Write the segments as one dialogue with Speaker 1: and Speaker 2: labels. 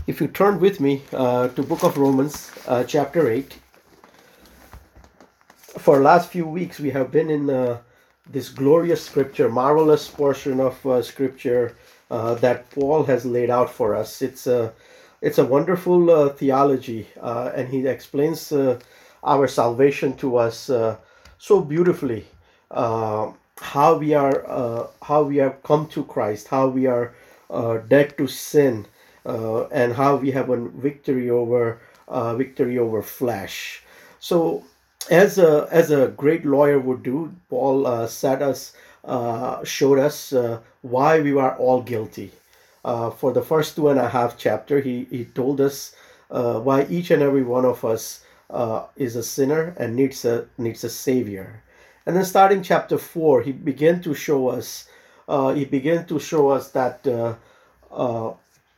Speaker 1: If you turn with me to Book of Romans, chapter 8, for last few weeks we have been in this glorious scripture, marvelous portion of scripture that Paul has laid out for us. It's a wonderful theology, and he explains our salvation to us so beautifully. How we have come to Christ, how we are dead to sin, and how we have a victory over flesh. So, as a great lawyer would do, Paul showed us why we are all guilty. For the first 2.5 chapter, he told us why each and every one of us is a sinner and needs a savior. And then starting chapter 4, he began to show us that uh,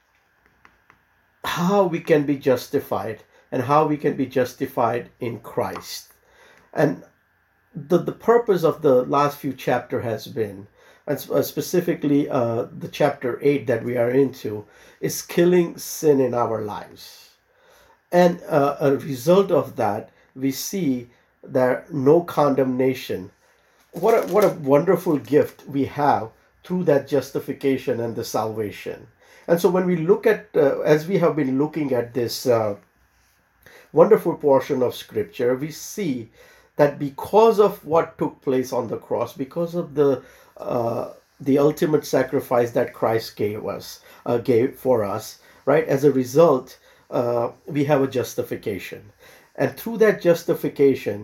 Speaker 1: how we can be justified and how we can be justified in Christ. And the purpose of the last few chapter has been, and specifically the chapter 8 that we are into, is killing sin in our lives. And a result of that, we see that no condemnation. What a wonderful gift we have through that justification and the salvation. And so when we look at, as we have been looking at this wonderful portion of scripture, we see that because of what took place on the cross, because of the ultimate sacrifice that Christ gave for us, right? As a result, we have a justification, and through that justification,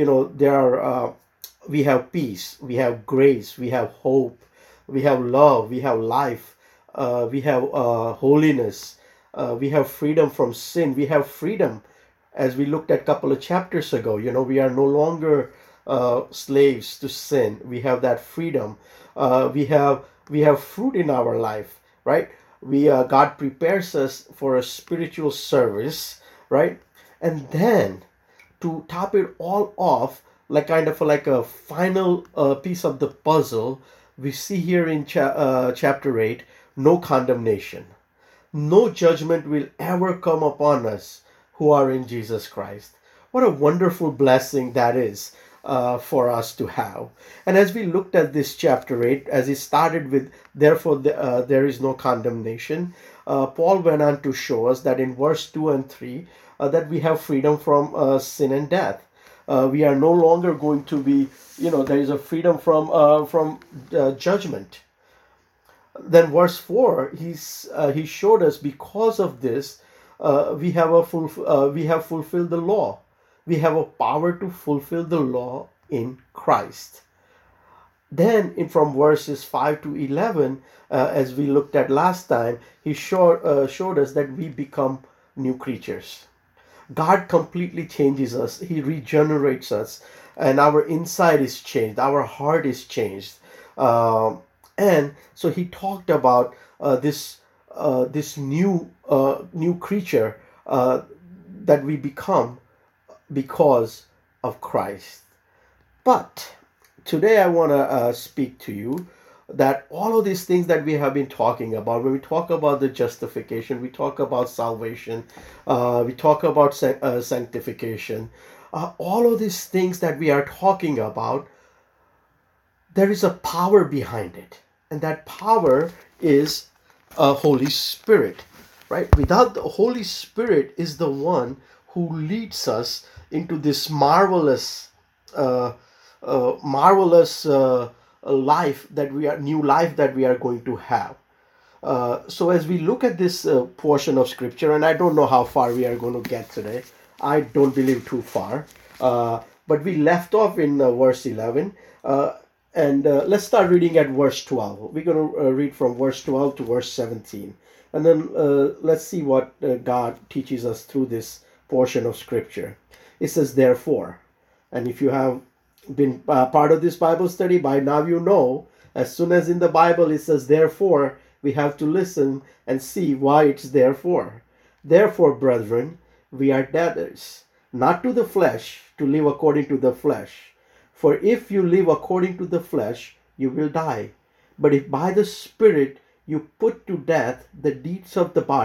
Speaker 1: we have peace, we have grace, we have hope, we have love, we have life, we have holiness, we have freedom from sin, we have freedom. As we looked at a couple of chapters ago, we are no longer slaves to sin. We have that freedom. We have fruit in our life, right? God prepares us for a spiritual service, right? And then to top it all off, like a final piece of the puzzle, we see here in chapter 8, no condemnation. No judgment will ever come upon us who are in Jesus Christ. What a wonderful blessing that is for us to have. And as we looked at this chapter 8, as it started with, therefore there is no condemnation, Paul went on to show us that in verse 2 and 3, that we have freedom from sin and death. We are no longer going to be, there is a freedom from judgment. Then verse 4, he showed us because of this, we have fulfilled the law. We have a power to fulfill the law in Christ. Then, from verses 5 to 11, as we looked at last time, he showed us that we become new creatures. God completely changes us. He regenerates us, and our inside is changed. Our heart is changed. And so he talked about this new creature that we become because of Christ. But today I want to speak to you that all of these things that we have been talking about, when we talk about the justification, we talk about salvation, we talk about sanctification, all of these things that we are talking about, there is a power behind it. And that power is Holy Spirit, right? Without the Holy Spirit is the one who leads us into this marvelous new life that we are going to have. So as we look at this portion of scripture, and I don't know how far we are going to get today. I don't believe too far. But we left off in verse 11. And let's start reading at verse 12. We're going to read from verse 12 to verse 17. And then let's see what God teaches us through this portion of scripture. It says, therefore, and if you have been part of this Bible study, by now you know, as soon as in the Bible it says therefore, we have to listen and see why it's therefore. Therefore, brethren, we are debtors, not to the flesh, to live according to the flesh. For if you live according to the flesh, you will die. But if by the Spirit you put to death the deeds of the body,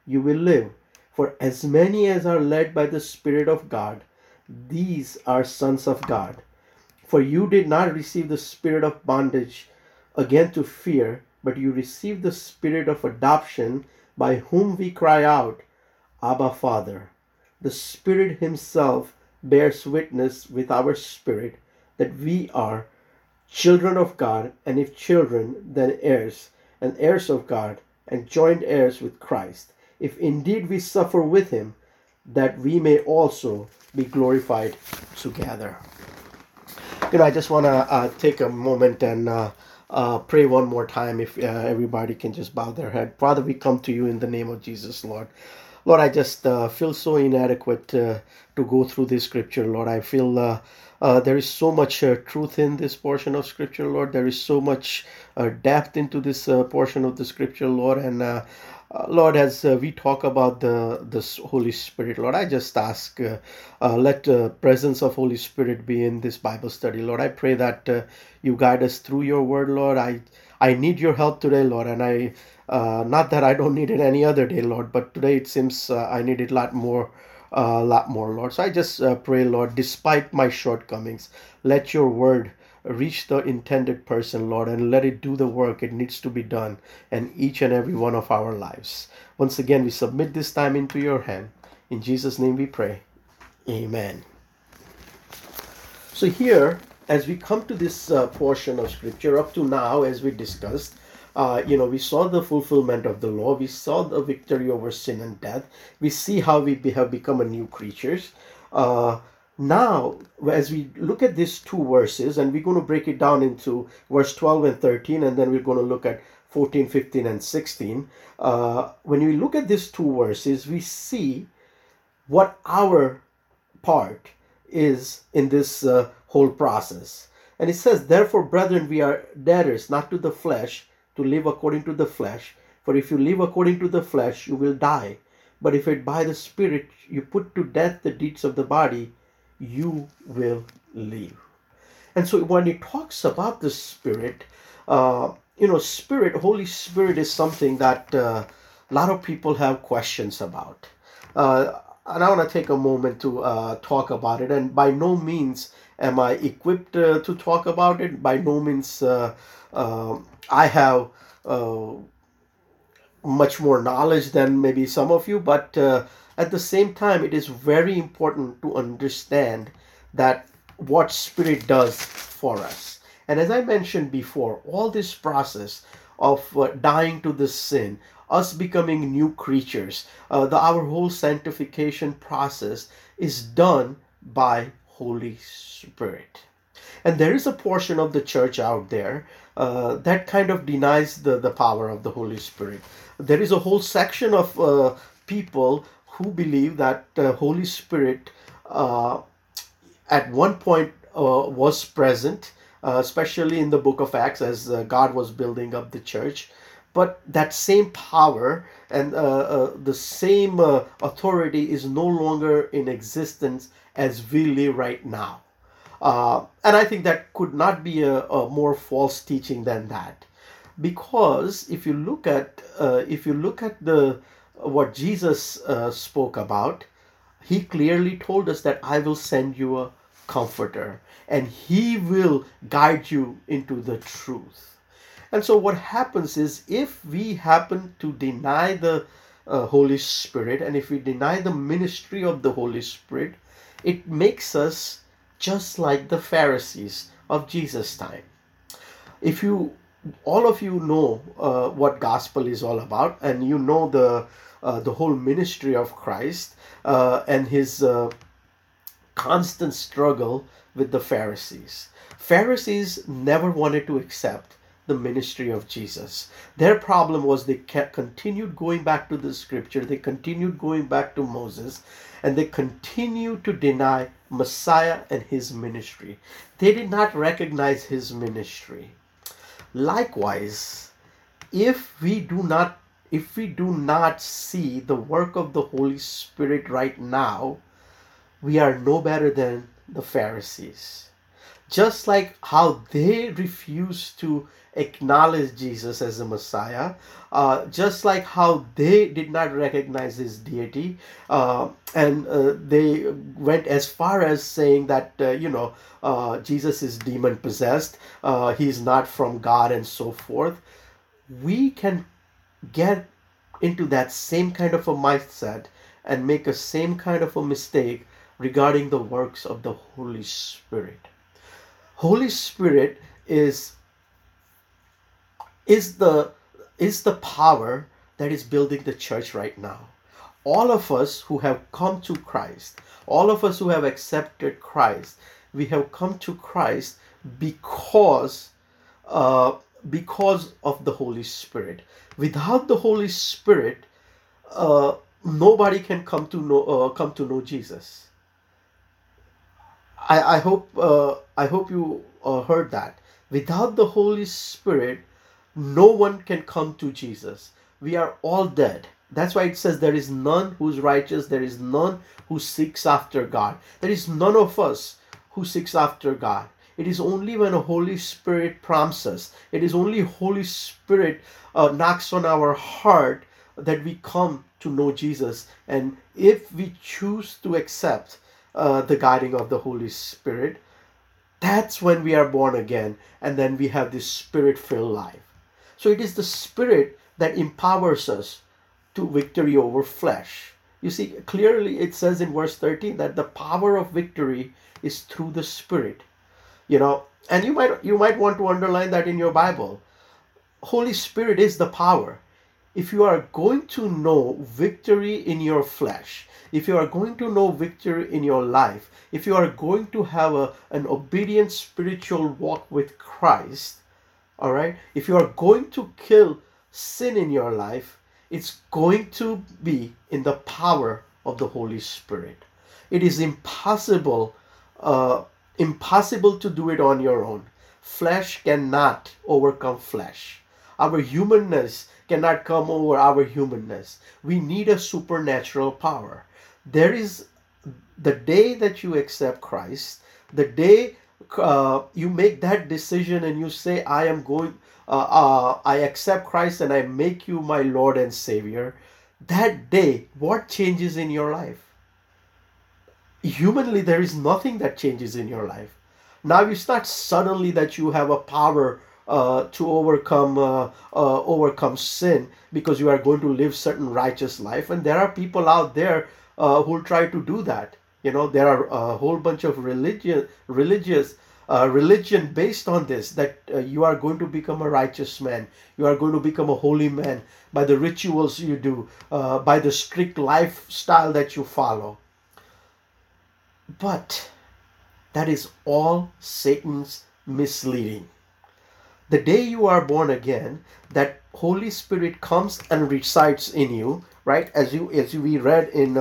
Speaker 1: you will live. For as many as are led by the Spirit of God, these are sons of God. For you did not receive the spirit of bondage again to fear, but you received the spirit of adoption, by whom we cry out, Abba, Father. The Spirit Himself bears witness with our spirit that we are children of God, and if children, then heirs, and heirs of God, and joint heirs with Christ, if indeed we suffer with Him, that we may also be glorified together. I just want to take a moment and pray one more time. If everybody can just bow their head. Father, we come to you in the name of Jesus, Lord. Lord, I just feel so inadequate to go through this scripture, Lord. I feel there is so much truth in this portion of scripture, Lord. There is so much depth into this portion of the scripture, Lord. And Lord, as we talk about the Holy Spirit, Lord, I just ask, let the presence of Holy Spirit be in this Bible study, Lord. I pray that you guide us through your word, Lord. I need your help today, Lord, and I not that I don't need it any other day, Lord, but today it seems I need it a lot more, Lord. So I just pray, Lord, despite my shortcomings, let your word reach the intended person, Lord, and let it do the work it needs to be done in each and every one of our lives. Once again, we submit this time into your hand. In Jesus' name we pray. Amen. So here, as we come to this portion of scripture, up to now, as we discussed, we saw the fulfillment of the law. We saw the victory over sin and death. We see how we have become a new creatures. Now, as we look at these two verses, and we're going to break it down into verse 12 and 13, and then we're going to look at 14, 15, and 16. When we look at these two verses, we see what our part is in this whole process. And it says, therefore, brethren, we are debtors, not to the flesh, to live according to the flesh. For if you live according to the flesh, you will die. But if it by the Spirit you put to death the deeds of the body, you will live. And so when it talks about the Spirit, Holy Spirit is something that a lot of people have questions about. And I want to take a moment to talk about it. And by no means am I equipped to talk about it. By no means I have much more knowledge than maybe some of you. But at the same time, it is very important to understand that what Spirit does for us. And as I mentioned before, all this process of dying to the sin, us becoming new creatures, our whole sanctification process is done by Holy Spirit. And there is a portion of the church out there that kind of denies the power of the Holy Spirit. There is a whole section of people who believe that the Holy Spirit at one point was present, especially in the book of Acts as God was building up the church. But that same power and the same authority is no longer in existence as we live right now. And I think that could not be a more false teaching than that, because if you look at the what Jesus spoke about, he clearly told us that I will send you a comforter, and he will guide you into the truth. And so what happens is, if we happen to deny the Holy Spirit, and if we deny the ministry of the Holy Spirit, it makes us just like the Pharisees of Jesus' time. If all of you know what gospel is all about, and you know the whole ministry of Christ and his constant struggle with the Pharisees. Pharisees never wanted to accept the ministry of Jesus. Their problem was they continued going back to the scripture, they continued going back to Moses, and they continued to deny Messiah and his ministry. They did not recognize his ministry. Likewise, if we do not see the work of the Holy Spirit right now, we are no better than the Pharisees. just like how they refused to acknowledge Jesus as the Messiah, just like how they did not recognize his deity, and they went as far as saying that, Jesus is demon possessed, he's not from God, and so forth. We can get into that same kind of a mindset and make a same kind of a mistake regarding the works of the Holy Spirit. Holy Spirit is the is the power that is building the church right now. All of us who have come to Christ, all of us who have accepted Christ, we have come to Christ because uh, because of the Holy Spirit. Without the Holy Spirit, nobody can come to know Jesus. I hope you heard that. Without the Holy Spirit, no one can come to Jesus. We are all dead. That's why it says there is none who is righteous. There is none who seeks after God. There is none of us who seeks after God. It is only when a Holy Spirit prompts us. It is only Holy Spirit knocks on our heart that we come to know Jesus. And if we choose to accept the guiding of the Holy Spirit, that's when we are born again, and then we have this spirit filled life. So it is the Spirit that empowers us to victory over flesh. You see, clearly it says in verse 13 that the power of victory is through the Spirit. And you might want to underline that in your Bible. Holy Spirit is the power. If you are going to know victory in your flesh, if you are going to know victory in your life, if you are going to have an obedient spiritual walk with Christ, all right, if you are going to kill sin in your life, it's going to be in the power of the Holy Spirit. It is impossible to do it on your own. Flesh cannot overcome flesh. Our humanness cannot come over our humanness. We need a supernatural power. There is the day that you accept Christ, the day you make that decision and you say, I accept Christ and I make you my Lord and Savior. That day, what changes in your life? Humanly, there is nothing that changes in your life. Now it's not suddenly that you have a power to overcome sin because you are going to live certain righteous life. And there are people out there who will try to do that. There are a whole bunch of religion based on this, that you are going to become a righteous man, you are going to become a holy man by the rituals you do, by the strict lifestyle that you follow. But that is all Satan's misleading. The day you are born again, that Holy Spirit comes and resides in you, right? As we read in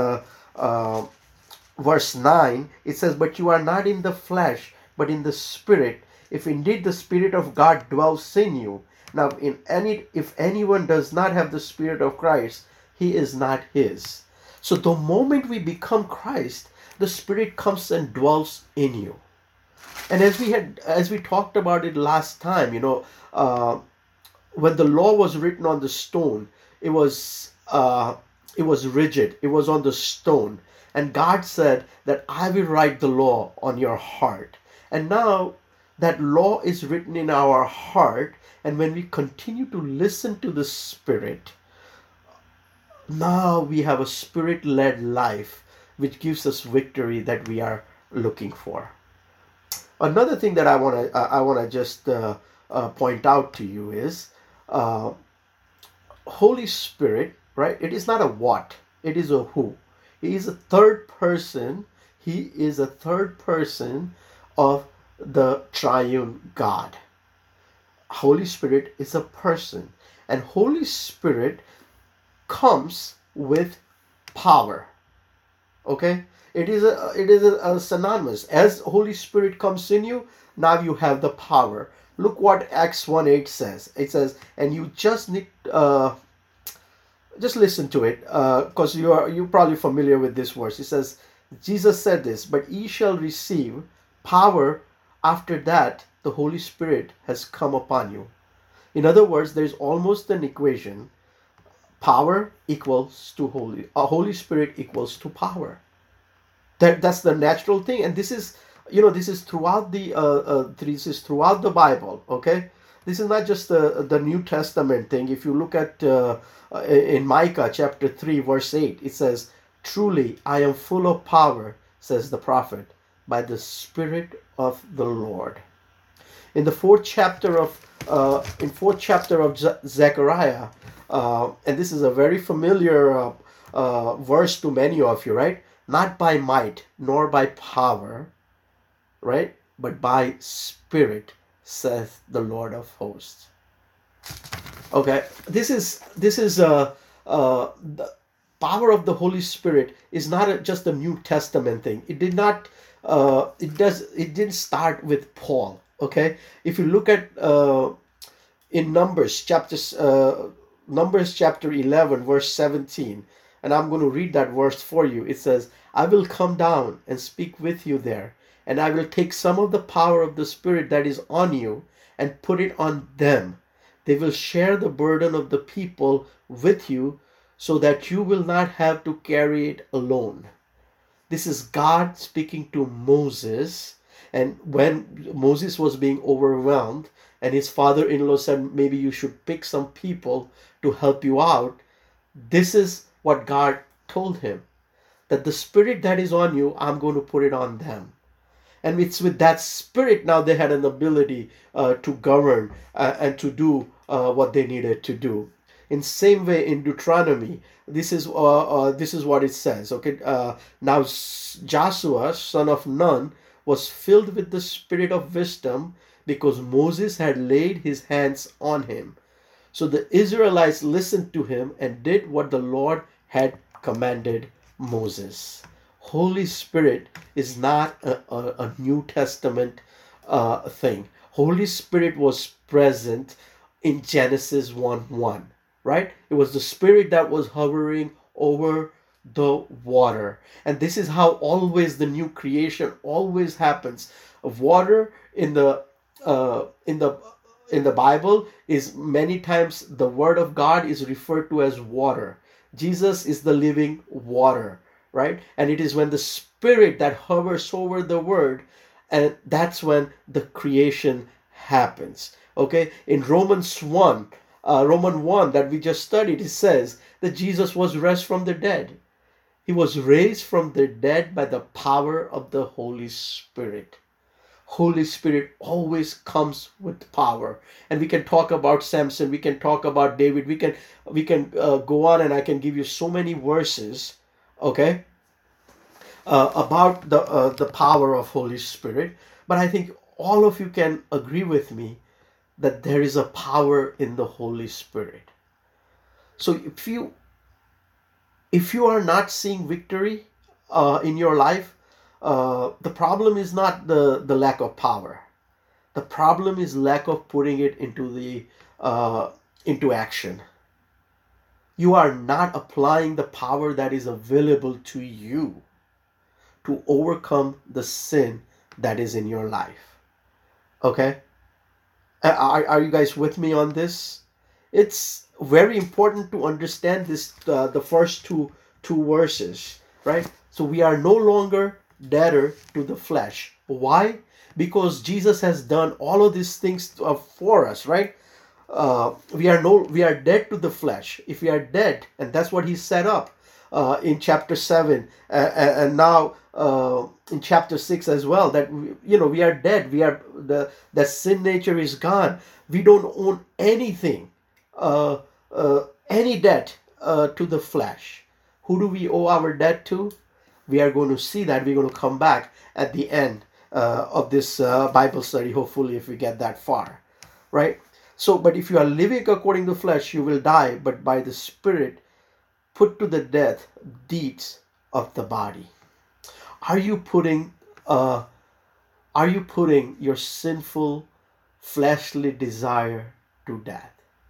Speaker 1: verse 9, it says, "But you are not in the flesh, but in the Spirit, if indeed the Spirit of God dwells in you." Now, if anyone does not have the Spirit of Christ, he is not his. So the moment we become Christ, the Spirit comes and dwells in you. And as we talked about it last time, when the law was written on the stone, it was rigid. It was on the stone, and God said that I will write the law on your heart. And now that law is written in our heart, and when we continue to listen to the Spirit, now we have a Spirit-led life, which gives us victory that we are looking for. Another thing that I want to just point out to you is uh, Holy Spirit, right? It is not a what, it is a who. He is a third person. He is a third person of the triune God. Holy Spirit is a person, and Holy Spirit comes with power. Okay, it is a synonymous. As Holy Spirit comes in you, now you have the power. Look what Acts 1:8 says. It says, and you just need just listen to it, because you're probably familiar with this verse. It says, Jesus said this, but ye shall receive power after that, the Holy Spirit has come upon you. In other words, there's almost an equation: power equals to Holy Spirit equals to power. That's the natural thing, and this is throughout this is throughout the Bible. Okay, this is not just the New Testament thing. If you look at in Micah chapter 3 verse 8, it says, "Truly I am full of power," says the prophet, "by the Spirit of the Lord." In the fourth chapter of Zechariah, and this is a very familiar verse to many of you, right? Not by might nor by power, right? But by Spirit, saith the Lord of hosts. Okay, the power of the Holy Spirit is not just a New Testament thing. It did not. It didn't start with Paul. Okay, if you look at in Numbers chapter 11 verse 17, and I'm going to read that verse for you. It says, "I will come down and speak with you there, and I will take some of the power of the Spirit that is on you and put it on them. They will share the burden of the people with you, so that you will not have to carry it alone." This is God speaking to Moses. And when Moses was being overwhelmed, and his father-in-law said, "Maybe you should pick some people to help you out," this is what God told him: that the Spirit that is on you, I'm going to put it on them. And it's with that Spirit now they had an ability to govern and to do what they needed to do. In same way, in Deuteronomy, this is what it says. Okay, now Joshua, son of Nun, was filled with the spirit of wisdom, because Moses had laid his hands on him. So the Israelites listened to him and did what the Lord had commanded Moses. Holy Spirit is not a New Testament thing. Holy Spirit was present in Genesis 1:1, right? It was the Spirit that was hovering over the water. And this is how always the new creation always happens. Of water in the Bible is many times the word of God is referred to as water. Jesus is the living water, right? And it is when the Spirit that hovers over the word, and that's when the creation happens. Okay, in Romans 1 that we just studied, it says that Jesus was raised from the dead. He was raised from the dead by the power of the Holy Spirit. Holy Spirit always comes with power. And we can talk about Samson, we can talk about David, we can go on, and I can give you so many verses, okay, about the power of Holy Spirit. But I think all of you can agree with me that there is a power in the Holy Spirit. So if you are not seeing victory in your life, the problem is not the lack of power. The problem is lack of putting it into action. You are not applying the power that is available to you to overcome the sin that is in your life. Okay? Are you guys with me on this? It's very important to understand this, the first two verses, right? So we are no longer debtor to the flesh. Why? Because Jesus has done all of these things for us, right? We are dead to the flesh. If we are dead, and that's what he set up in chapter 7, and now in chapter 6 as well, that we are dead. The sin nature is gone. We don't own anything, any debt to the flesh. Who do we owe our debt to? We are going to see that. We're going to come back at the end of this Bible study, hopefully, if we get that far, right? So, but if you are living according to flesh, you will die, but by the Spirit put to the death deeds of the body. Are you putting your sinful fleshly desire to death?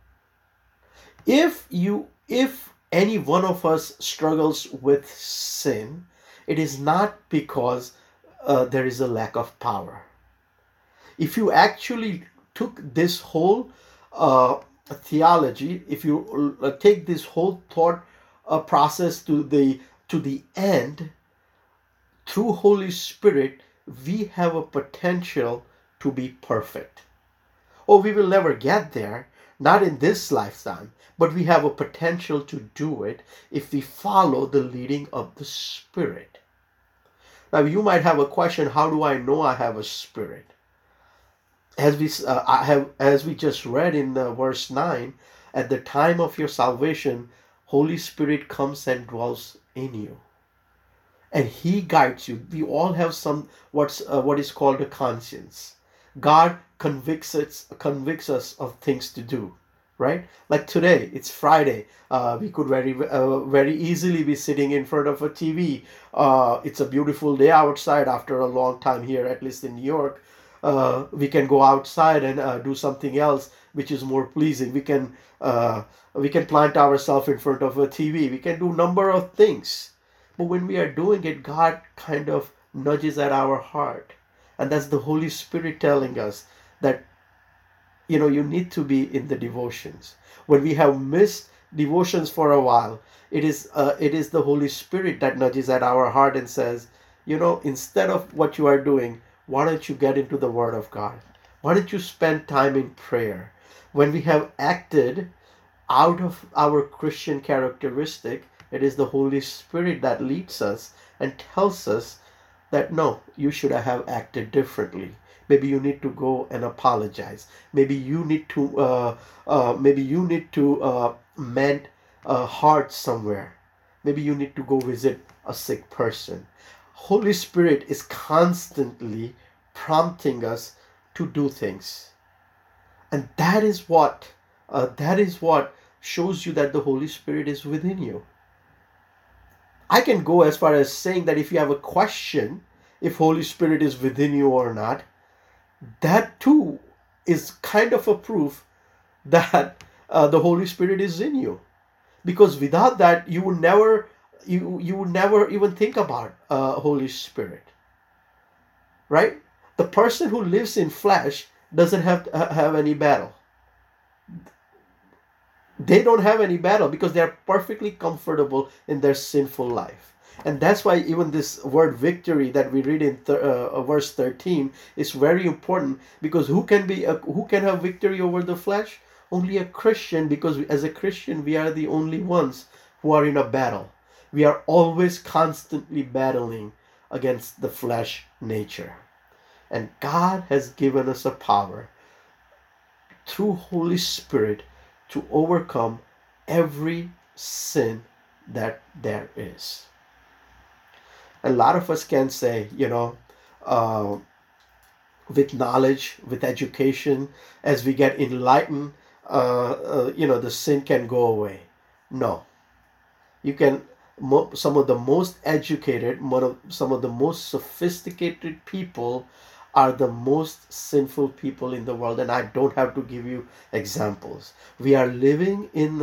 Speaker 1: If any one of us struggles with sin, it is not because there is a lack of power. If you actually took this whole uh, theology, if you take this whole thought process to the end, through Holy Spirit, we have a potential to be perfect. Oh, we will never get there, not in this lifetime, but we have a potential to do it if we follow the leading of the Spirit. Now, you might have a question: how do I know I have a spirit? As we just read in verse 9, at the time of your salvation, Holy Spirit comes and dwells in you, and He guides you. We all have what is called a conscience. God convicts us of things to do, right? Like today, it's Friday. We could very easily be sitting in front of a TV. It's a beautiful day outside after a long time here, at least in New York. We can go outside and do something else which is more pleasing. We can plant ourselves in front of a TV. We can do a number of things. But when we are doing it, God kind of nudges at our heart. And that's the Holy Spirit telling us that, you need to be in the devotions. When we have missed devotions for a while, it is the Holy Spirit that nudges at our heart and says, instead of what you are doing, why don't you get into the Word of God? Why don't you spend time in prayer? When we have acted out of our Christian characteristic, it is the Holy Spirit that leads us and tells us that no, you should have acted differently. Maybe you need to go and apologize. Maybe you need to mend a heart somewhere. Maybe you need to go visit a sick person. Holy Spirit is constantly prompting us to do things, and that is what shows you that the Holy Spirit is within you. I can go as far as saying that if you have a question, if Holy Spirit is within you or not, that too is kind of a proof that the Holy Spirit is in you. Because without that, you would never even think about Holy Spirit, right? The person who lives in flesh doesn't have any battle. They don't have any battle because they are perfectly comfortable in their sinful life. And that's why even this word victory that we read in verse 13 is very important, because who can have victory over the flesh? Only a Christian, because as a Christian we are the only ones who are in a battle. We are always constantly battling against the flesh nature. And God has given us a power through Holy Spirit to overcome every sin that there is. A lot of us can say, with knowledge, with education, as we get enlightened, the sin can go away. No. You can, some of the most educated, some of the most sophisticated people are the most sinful people in the world, and I don't have to give you examples. We are living in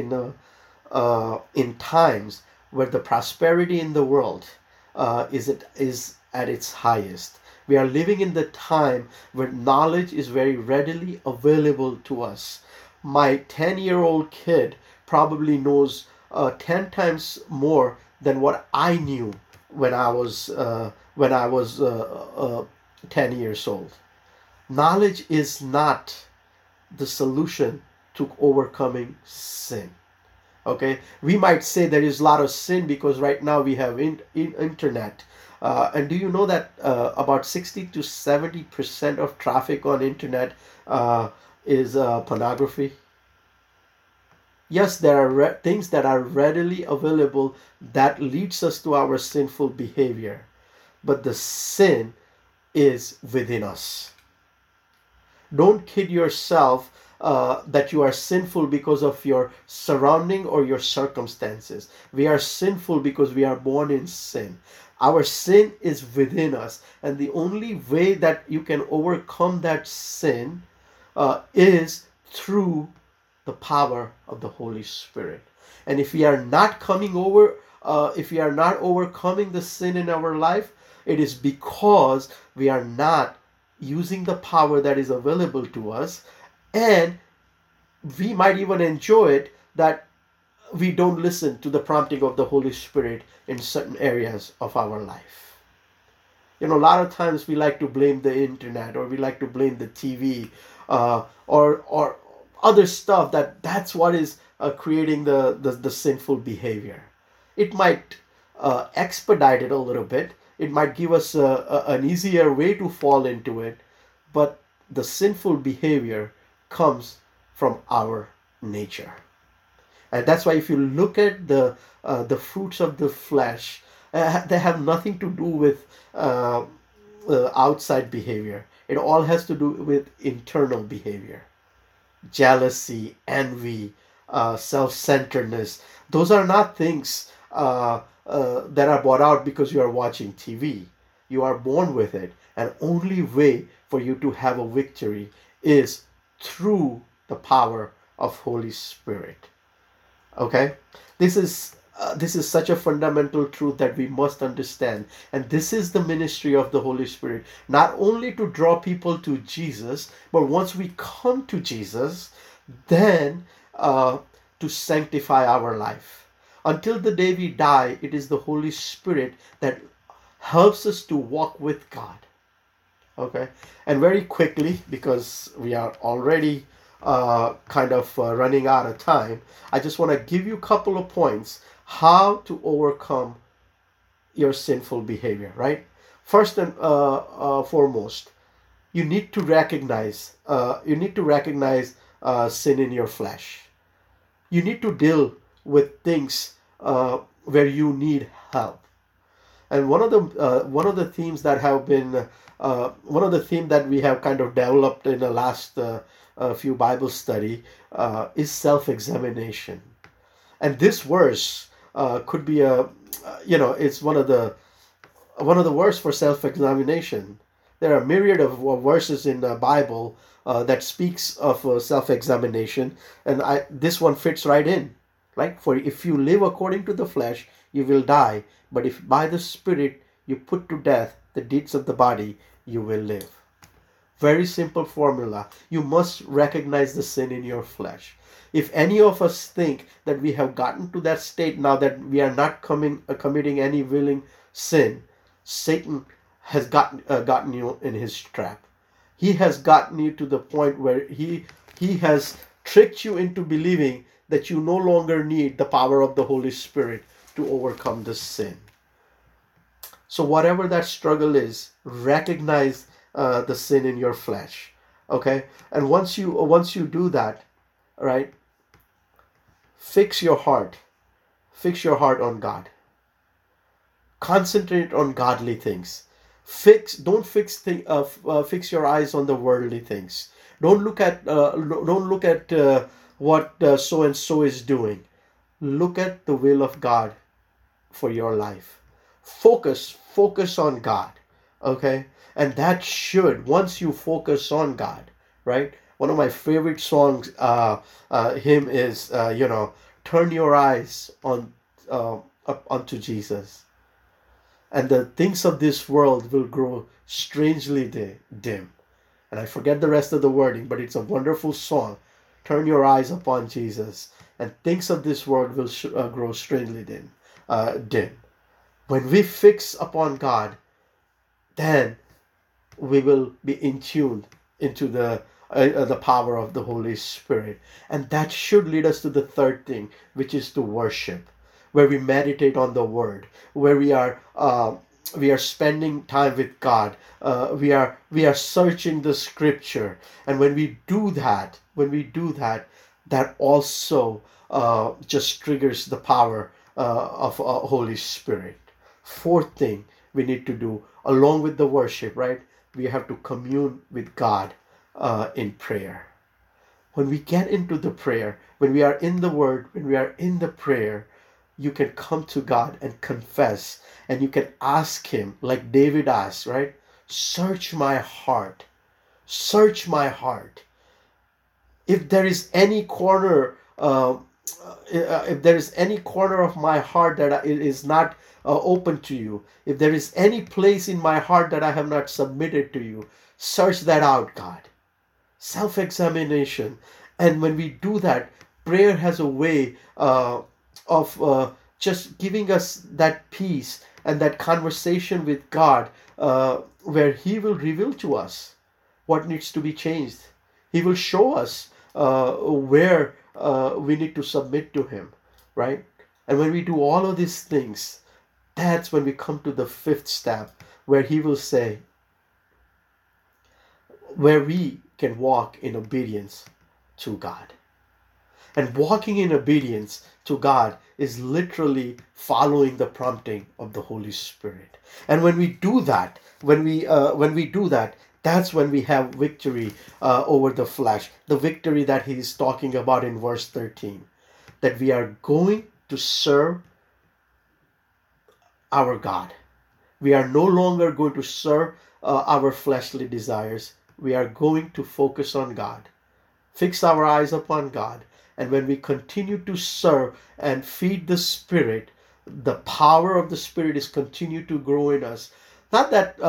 Speaker 1: times where the prosperity in the world is at its highest. We are living in the time where knowledge is very readily available to us. My 10-year-old kid probably knows 10 times more than what I knew when I was 10 years old. Knowledge is not the solution to overcoming sin. Okay, we might say there is a lot of sin because right now we have internet. And do you know that about 60 to 70% of traffic on internet is pornography? Yes, there are things that are readily available that leads us to our sinful behavior, but the sin is within us. Don't kid yourself that you are sinful because of your surrounding or your circumstances. We are sinful because we are born in sin. Our sin is within us, and the only way that you can overcome that sin is through the power of the Holy Spirit. And if we are not overcoming the sin in our life, it is because we are not using the power that is available to us, and we might even enjoy it that we don't listen to the prompting of the Holy Spirit in certain areas of our life. A lot of times we like to blame the internet, or we like to blame the TV, or other stuff, that's what is creating the sinful behavior. It might expedite it a little bit. It might give us an easier way to fall into it, but the sinful behavior comes from our nature. And that's why if you look at the fruits of the flesh, they have nothing to do with outside behavior. It all has to do with internal behavior. Jealousy, envy, self-centeredness. Those are not things that are brought out because you are watching TV. You are born with it. And only way for you to have a victory is through the power of Holy Spirit. Okay, this is such a fundamental truth that we must understand, and this is the ministry of the Holy Spirit, not only to draw people to Jesus, but once we come to Jesus, then to sanctify our life. Until the day we die, it is the Holy Spirit that helps us to walk with God. Okay, and very quickly, because we are already running out of time, I just want to give you a couple of points how to overcome your sinful behavior, right? First and foremost, you need to recognize sin in your flesh. You need to deal with things where you need help. And one of the themes that have been one of the theme that we have kind of developed in the last few Bible study is self-examination. And this verse could be it's one of the verse for self-examination. There are a myriad of verses in the Bible that speaks of self-examination, and this one fits right in. Right? For if you live according to the flesh, you will die. But if by the Spirit you put to death the deeds of the body, you will live. Very simple formula. You must recognize the sin in your flesh. If any of us think that we have gotten to that state now that we are not committing any willing sin, Satan has gotten you in his trap. He has gotten you to the point where he has tricked you into believing that you no longer need the power of the Holy Spirit to overcome this sin. So whatever that struggle is, recognize the sin in your flesh. Okay, and once you do that, right, fix your heart on God. Concentrate on godly things. Don't fix your eyes on the worldly things. Don't look at what so and so is doing. Look at the will of God for your life. Focus on God. Okay, and that should, once you focus on God, right? One of my favorite songs, hymn is turn your eyes on up onto Jesus, and the things of this world will grow strangely dim. And I forget the rest of the wording, but it's a wonderful song. Turn your eyes upon Jesus, and things of this world will grow strangely dim. When we fix upon God, then we will be in tune into the power of the Holy Spirit. And that should lead us to the third thing, which is to worship, where we meditate on the Word, where we are spending time with God. We are searching the Scripture, and when we do that, that also just triggers the power of Holy Spirit. Fourth thing we need to do, along with the worship, right? We have to commune with God in prayer. When we get into the prayer, when we are in the Word, when we are in the prayer, you can come to God and confess, and you can ask Him, like David asked, right? Search my heart. Search my heart. If there is any corner, if there is any corner of my heart that is not open to you, if there is any place in my heart that I have not submitted to you, Search that out, God. Self-examination. And when we do that, prayer has a way of just giving us that peace and that conversation with God, where He will reveal to us what needs to be changed. He will show us where we need to submit to Him, right? And when we do all of these things, that's when we come to the fifth step, where He will say, where we can walk in obedience to God. And walking in obedience to God is literally following the prompting of the Holy Spirit. And when we do that, when we do that, that's when we have victory over the flesh. The victory that he is talking about in verse 13. That we are going to serve our God. We are no longer going to serve our fleshly desires. We are going to focus on God. Fix our eyes upon God. And when we continue to serve and feed the Spirit, the power of the Spirit is continue to grow in us. Not that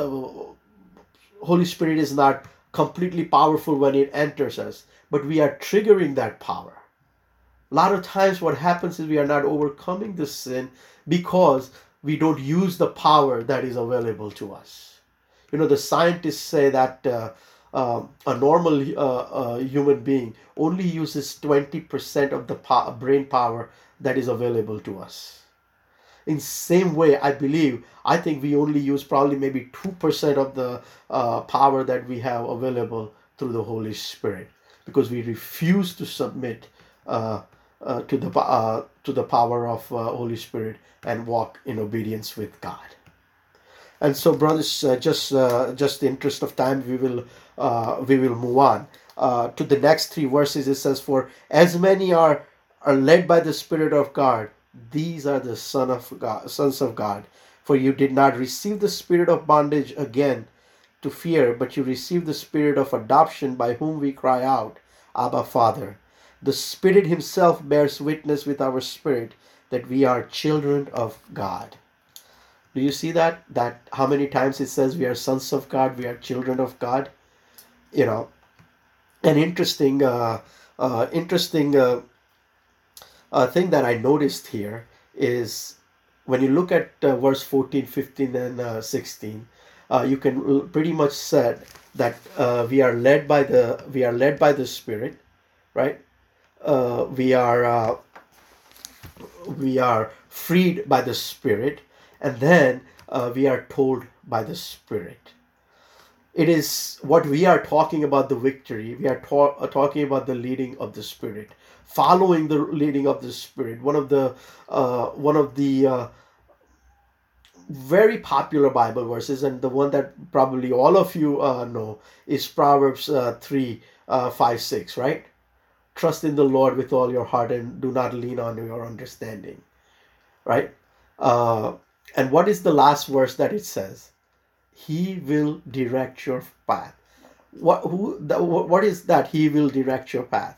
Speaker 1: Holy Spirit is not completely powerful when it enters us, but we are triggering that power. A lot of times what happens is we are not overcoming the sin because we don't use the power that is available to us. You know, the scientists say that a normal human being only uses 20% of the brain power that is available to us. In same way, I think we only use probably maybe 2% of the power that we have available through the Holy Spirit, because we refuse to submit to the power of Holy Spirit and walk in obedience with God. And so, brothers, just the interest of time, we will move on to the next three verses. It says, "For as many are led by the Spirit of God, these are the sons of God. For you did not receive the spirit of bondage again to fear, but you received the spirit of adoption, by whom we cry out, Abba, Father. The Spirit Himself bears witness with our spirit that we are children of God." Do you see that? That how many times it says we are sons of God, we are children of God? You know, an interesting thing that I noticed here is when you look at verse 14, 15, and 16, you can pretty much say that we are led by the Spirit, right? We are freed by the Spirit, and then we are told by the Spirit. It is what we are talking about, the victory. We are talking about the leading of the Spirit, following the leading of the Spirit. One of the very popular Bible verses, and the one that probably all of you know, is Proverbs 3, 5, 6, right? Trust in the Lord with all your heart and do not lean on your understanding, right? And what is the last verse that it says? He will direct your path. What is that? He will direct your path.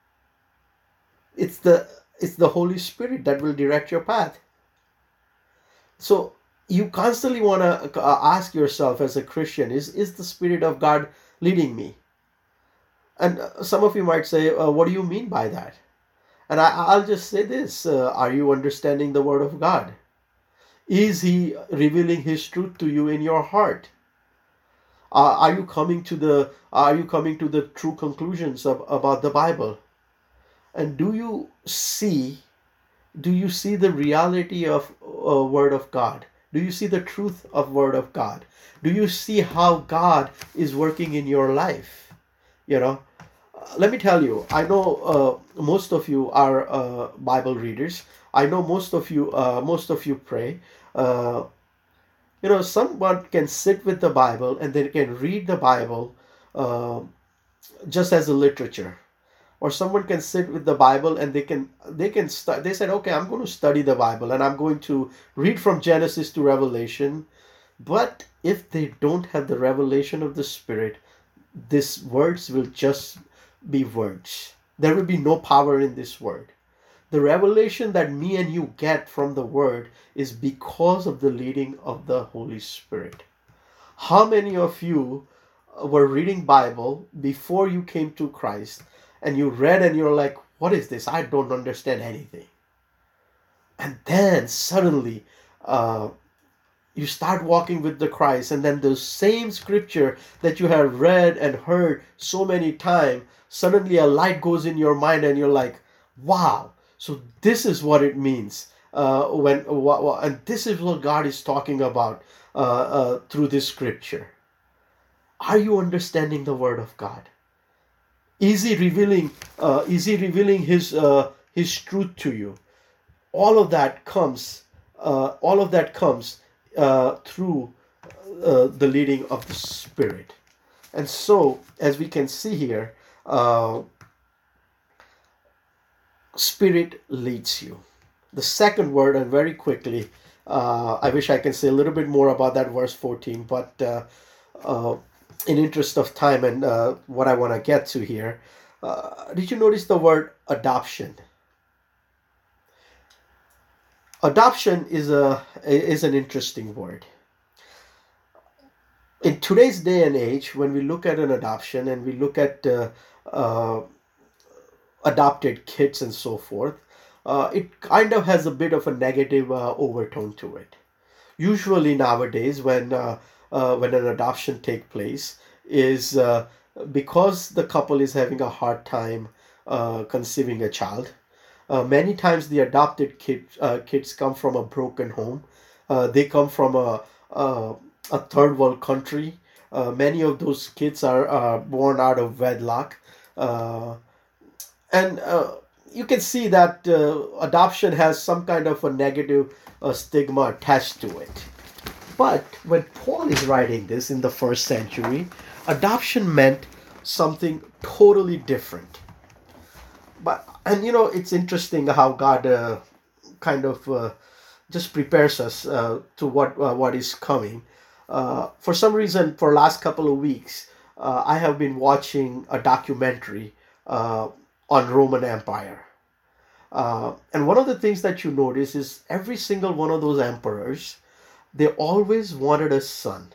Speaker 1: It's the Holy Spirit that will direct your path. So you constantly want to ask yourself as a Christian, is the Spirit of God leading me? And some of you might say, what do you mean by that? And I'll just say this, are you understanding the Word of God? Is He revealing His truth to you in your heart? Are you coming to the true conclusions about the Bible? And do you see the reality of Word of God? Do you see the truth of Word of God? Do you see how God is working in your life? You know, let me tell you, I know most of you are Bible readers. I know most of you pray. You know, someone can sit with the Bible and they can read the Bible just as a literature, or someone can sit with the Bible and they said, okay, I'm going to study the Bible and I'm going to read from Genesis to Revelation. But if they don't have the revelation of the Spirit, these words will just be words. There will be no power in this word. The revelation that me and you get from the Word is because of the leading of the Holy Spirit. How many of you were reading Bible before you came to Christ, and you read and you're like, what is this? I don't understand anything. And then suddenly, uh, you start walking with the Christ, and then the same scripture that you have read and heard so many times, suddenly a light goes in your mind, and you're like, wow, so this is what it means. And this is what God is talking about through this scripture. Are you understanding the word of God? Is he revealing his truth to you? All of that comes through the leading of the Spirit. And so, as we can see here, Spirit leads you. The second word, and very quickly, I wish I can say a little bit more about that verse 14, but uh, in interest of time and what I want to get to here, did you notice the word adoption? Adoption is an interesting word. In today's day and age, when we look at an adoption and we look at uh, adopted kids and so forth, it kind of has a bit of a negative overtone to it. Usually nowadays, when an adoption take place, is because the couple is having a hard time conceiving a child. Many times the adopted kids come from a broken home. They come from a, a third world country. Many of those kids are born out of wedlock. Uh, and you can see that adoption has some kind of a negative stigma attached to it. But when Paul is writing this in the first century, adoption meant something totally different. But and it's interesting how God kind of just prepares us to what is coming. For some reason, for last couple of weeks, I have been watching a documentary on Roman Empire. And one of the things that you notice is every single one of those emperors, they always wanted a son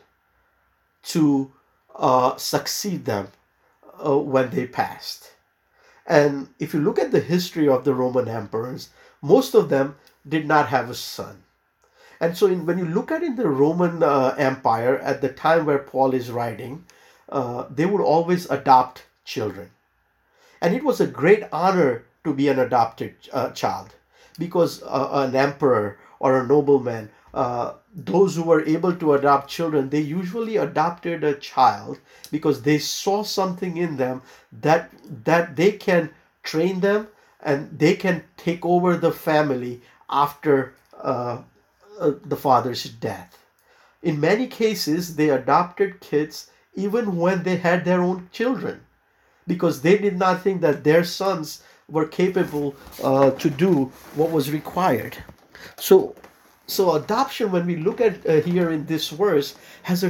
Speaker 1: to succeed them when they passed. And if you look at the history of the Roman emperors, most of them did not have a son. And so, when you look at in the Roman Empire at the time where Paul is writing, they would always adopt children. And it was a great honor to be an adopted child, because an emperor or a nobleman, those who were able to adopt children, they usually adopted a child because they saw something in them that they can train them and they can take over the family after the father's death. In many cases, they adopted kids even when they had their own children, because they did not think that their sons were capable to do what was required. So, so adoption, when we look at here in this verse, has a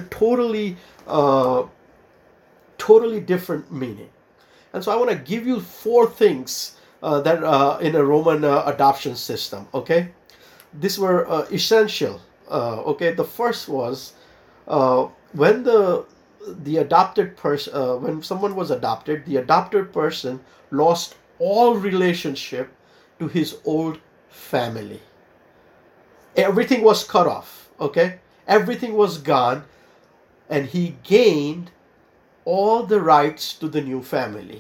Speaker 1: uh, totally different meaning. And so, I want to give you four things that in a Roman adoption system. Okay, these were essential. Okay, the first was when the adopted person, when someone was adopted, the adopted person lost all relationship to his old family. Everything was cut off. Okay, everything was gone, and he gained all the rights to the new family.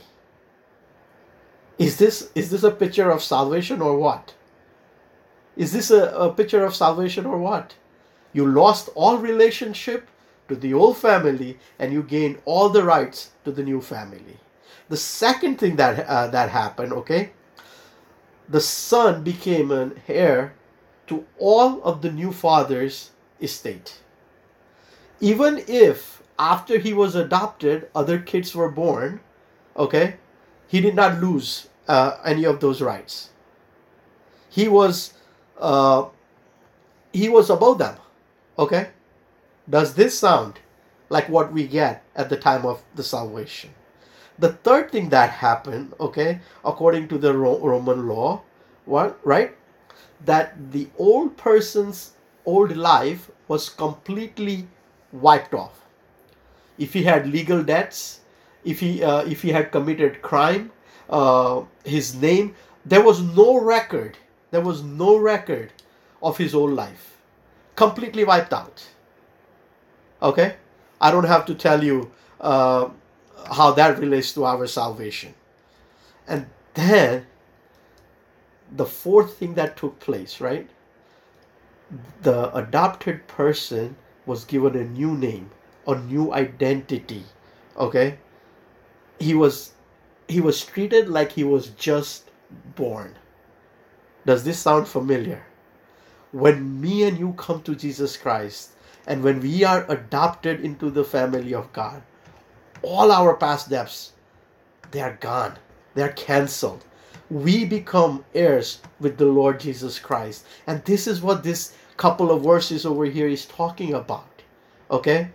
Speaker 1: Is this a picture of salvation or what? Is this a picture of salvation or what? You lost all relationship to the old family, and you gained all the rights to the new family. The second thing that happened, okay, the son became an heir to all of the new father's estate. Even if after he was adopted, other kids were born, okay, he did not lose any of those rights. He was uh, he was above them. Okay, does this sound like what we get at the time of the salvation? The third thing that happened, okay, according to the Roman law, what, right? That the old person's old life was completely wiped off. if he had legal debts, if he had committed crime, his name, there was no record. There was no record of his own life. Completely wiped out. Okay? I don't have to tell you how that relates to our salvation. And then the fourth thing that took place, right? The adopted person was given a new name, a new identity. Okay? He was treated like he was just born. Does this sound familiar? When me and you come to Jesus Christ, and when we are adopted into the family of God, all our past debts, they are gone. They are canceled. We become heirs with the Lord Jesus Christ. And this is what this couple of verses over here is talking about. Okay?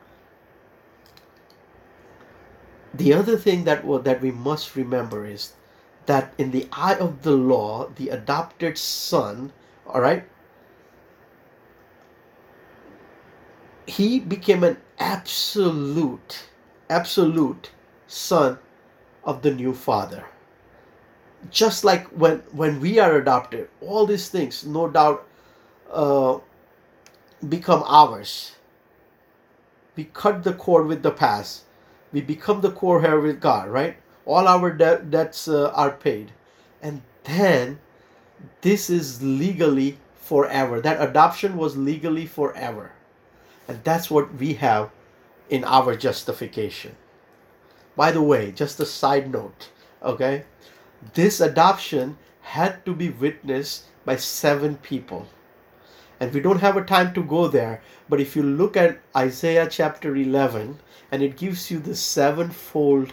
Speaker 1: The other thing that we must remember is that in the eye of the law, the adopted son, all right, he became an absolute son of the new father. Just like when we are adopted, all these things, no doubt, become ours. We cut the cord with the past. We become the core heir with God, right? All our debts are paid. And then this is legally forever. That adoption was legally forever. And that's what we have in our justification. By the way, just a side note, okay? This adoption had to be witnessed by 7 people. And we don't have a time to go there, but if you look at Isaiah chapter 11, and it gives you the 7-fold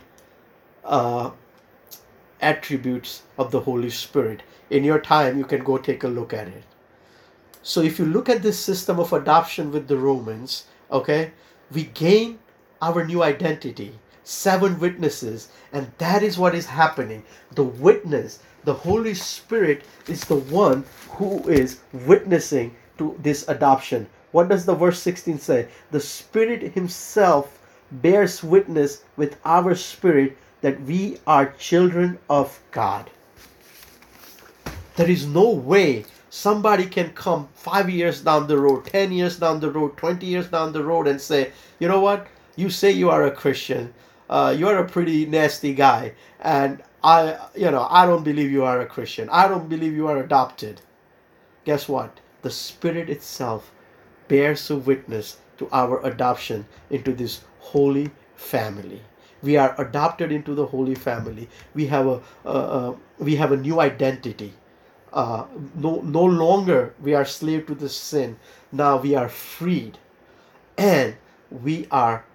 Speaker 1: attributes of the Holy Spirit. In your time, you can go take a look at it. So if you look at this system of adoption with the Romans, okay, we gain our new identity. 7 witnesses, and that is what is happening. The witness, the Holy Spirit, is the one who is witnessing to this adoption. What does the verse 16 say? The Spirit Himself bears witness with our spirit that we are children of God. There is no way somebody can come 5 years down the road, 10 years down the road, 20 years down the road and say, you know what? You say you are a Christian. You are a pretty nasty guy. And I don't believe you are a Christian. I don't believe you are adopted. Guess what? The Spirit itself bears a witness to our adoption into this holy family. We are adopted into the holy family. We have a new identity. No longer we are slave to the sin. Now we are freed, and we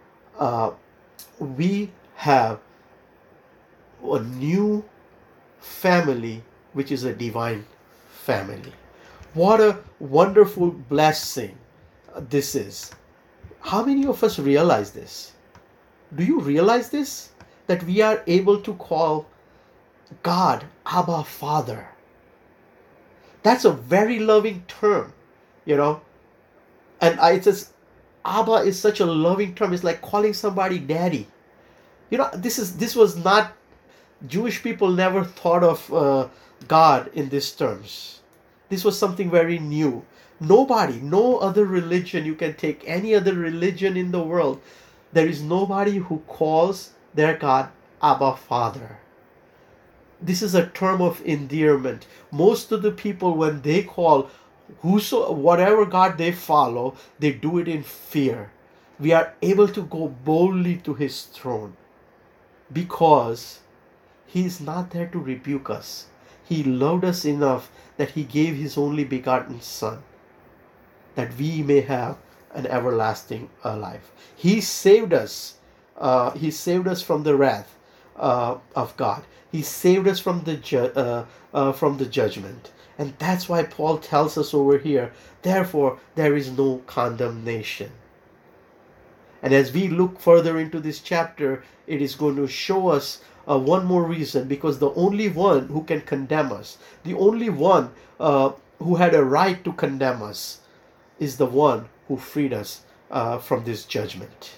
Speaker 1: have a new family, which is a divine family. What a wonderful blessing this is. How many of us realize this? Do you realize this? That we are able to call God Abba Father. That's a very loving term, And it says Abba is such a loving term. It's like calling somebody daddy. This was not, Jewish people never thought of God in these terms. This was something very new. Nobody, no other religion, you can take any other religion in the world, there is nobody who calls their God Abba Father. This is a term of endearment. Most of the people, when they call whatever God they follow, they do it in fear. We are able to go boldly to His throne because He is not there to rebuke us. He loved us enough that He gave His only begotten Son, that we may have an everlasting life. He saved us. He saved us from the wrath of God. He saved us from the judgment. And that's why Paul tells us over here, therefore there is no condemnation. And as we look further into this chapter, it is going to show us one more reason, because the only one who can condemn us, the only one who had a right to condemn us, is the one who freed us from this judgment.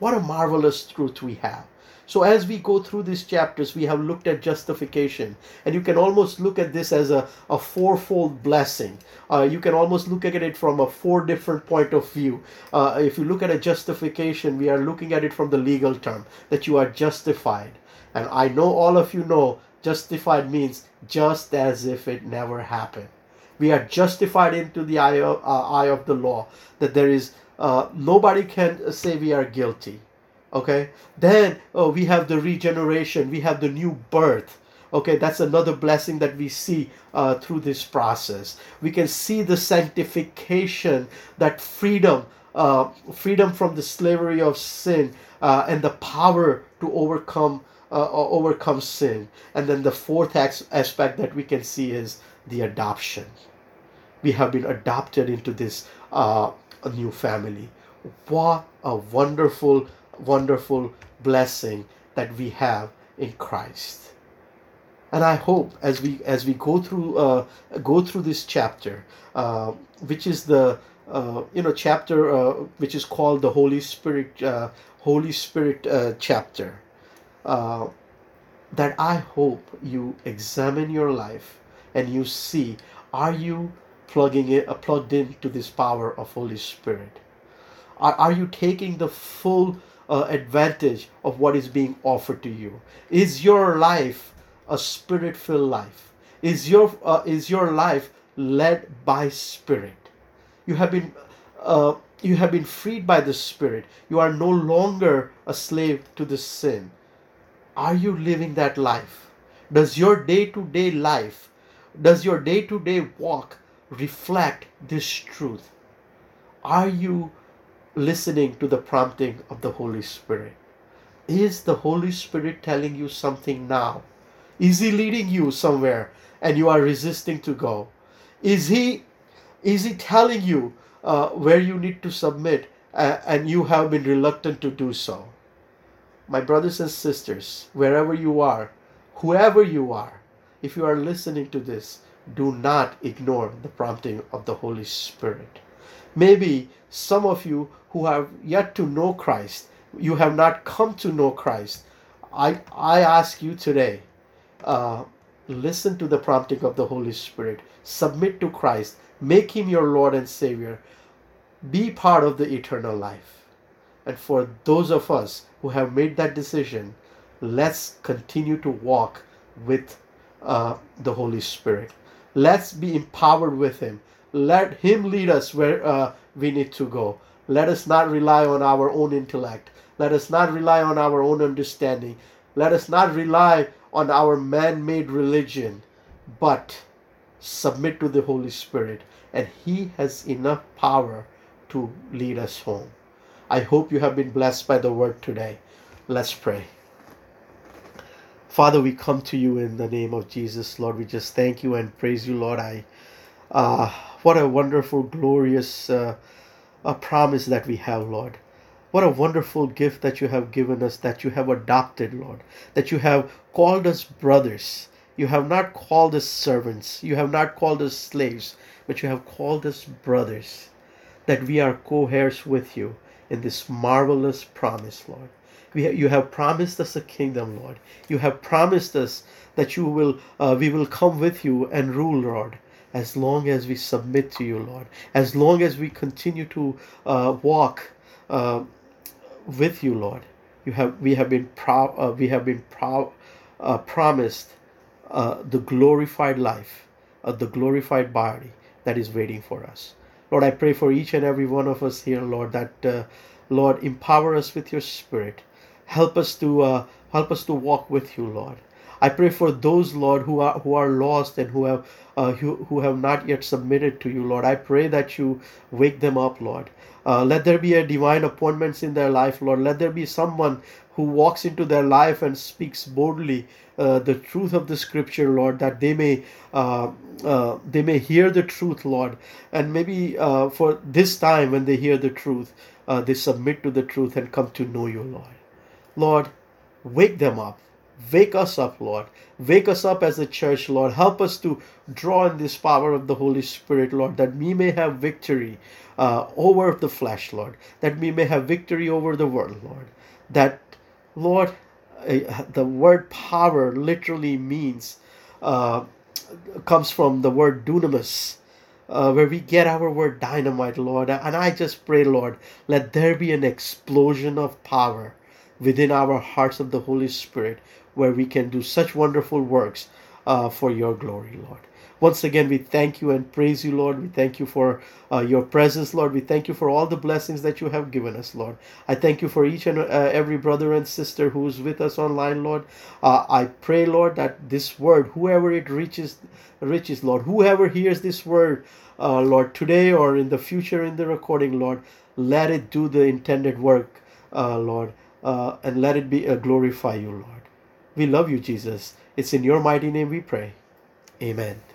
Speaker 1: What a marvelous truth we have. So as we go through these chapters, we have looked at justification, and you can almost look at this as a fourfold blessing. You can almost look at it from a four different point of view. If you look at a justification, we are looking at it from the legal term, that you are justified. And I know all of you know justified means just as if it never happened. We are justified into the eye of the law, that there is nobody can say we are guilty. Okay, then we have the regeneration, we have the new birth. Okay, that's another blessing that we see through this process. We can see the sanctification, that freedom, freedom from the slavery of sin, and the power to overcome sin. And then the fourth aspect that we can see is the adoption. We have been adopted into this a new family. What a wonderful blessing that we have in Christ. And I hope as we go through this chapter, which is the chapter which is called the Holy Spirit chapter, that I hope you examine your life and you see, are you plugged into this power of Holy Spirit? Are you taking the full advantage of what is being offered to you? Is your life a spirit-filled life? Is your life led by Spirit? You have been freed by the Spirit. You are no longer a slave to the sin. Are you living that life? Does your day-to-day life, does your day-to-day walk reflect this truth? Are you listening to the prompting of the Holy Spirit? Is the Holy Spirit telling you something now? Is He leading you somewhere and you are resisting to go? Is He telling you where you need to submit and you have been reluctant to do so? My brothers and sisters, wherever you are, whoever you are, if you are listening to this, do not ignore the prompting of the Holy Spirit. Maybe some of you who have yet to know Christ, you have not come to know Christ. I ask you today, listen to the prompting of the Holy Spirit. Submit to Christ. Make Him your Lord and Savior. Be part of the eternal life. And for those of us who have made that decision, let's continue to walk with the Holy Spirit. Let's be empowered with Him. Let Him lead us where we need to go. Let us not rely on our own intellect. Let us not rely on our own understanding. Let us not rely on our man-made religion, but submit to the Holy Spirit, and He has enough power to lead us home. I hope you have been blessed by the word today. Let's pray. Father, we come to you in the name of Jesus, Lord. We just thank you and praise you, Lord. What a wonderful, glorious promise that we have, Lord. What a wonderful gift that you have given us, that you have adopted, Lord. That you have called us brothers. You have not called us servants. You have not called us slaves, but you have called us brothers. That we are co-heirs with you in this marvelous promise, Lord. You have promised us a kingdom, Lord. You have promised us that we will come with you and rule, Lord, as long as we submit to you, Lord. As long as we continue to walk with you, Lord. We have been promised the glorified life, the glorified body that is waiting for us. Lord, I pray for each and every one of us here, Lord, that Lord, empower us with your Spirit. Help us to walk with you, Lord. I pray for those, Lord, who are lost and who have not yet submitted to you, Lord. I pray that you wake them up, Lord. Let there be a divine appointments in their life, Lord. Let there be someone who walks into their life and speaks boldly the truth of the Scripture, Lord, that they may hear the truth, Lord, and maybe for this time when they hear the truth, they submit to the truth and come to know you, Lord. Lord, wake them up. Wake us up, Lord. Wake us up as a church, Lord. Help us to draw in this power of the Holy Spirit, Lord, that we may have victory over the flesh, Lord. That we may have victory over the world, Lord. That, Lord, the word power literally means, uh, comes from the word dunamis, where we get our word dynamite, Lord. And I just pray, Lord, let there be an explosion of power within our hearts of the Holy Spirit, where we can do such wonderful works for your glory, Lord. Once again, we thank you and praise you, Lord. We thank you for your presence, Lord. We thank you for all the blessings that you have given us, Lord. I thank you for each and every brother and sister who is with us online, Lord. I pray, Lord, that this word, whoever it reaches, Lord, whoever hears this word, Lord, today or in the future in the recording, Lord, let it do the intended work, Lord, and let it be glorify you, Lord. We love you, Jesus. It's in your mighty name we pray. Amen.